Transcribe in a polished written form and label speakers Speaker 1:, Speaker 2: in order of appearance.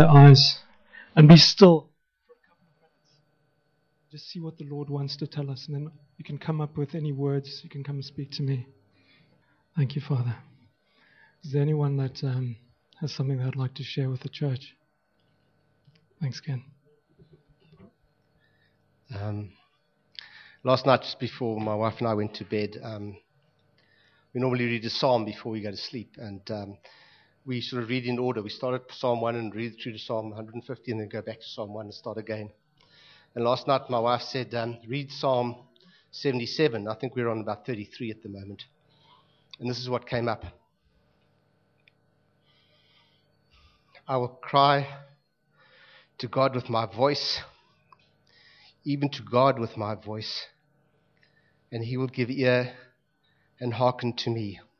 Speaker 1: their eyes and be still. Just see what the Lord wants to tell us, and then you can come up with any words. You can come and speak to me. Thank you, Father. Is there anyone that has something they'd like to share with the church? Thanks, Ken.
Speaker 2: Last night, just before my wife and I went to bed, we normally read a psalm before we go to sleep, and we sort of read in order. We start at Psalm 1 and read through to Psalm 150 and then go back to Psalm 1 and start again. And last night my wife said, read Psalm 77. I think we're on about 33 at the moment. And this is what came up. I will cry to God with my voice, even to God with my voice, and he will give ear and hearken to me.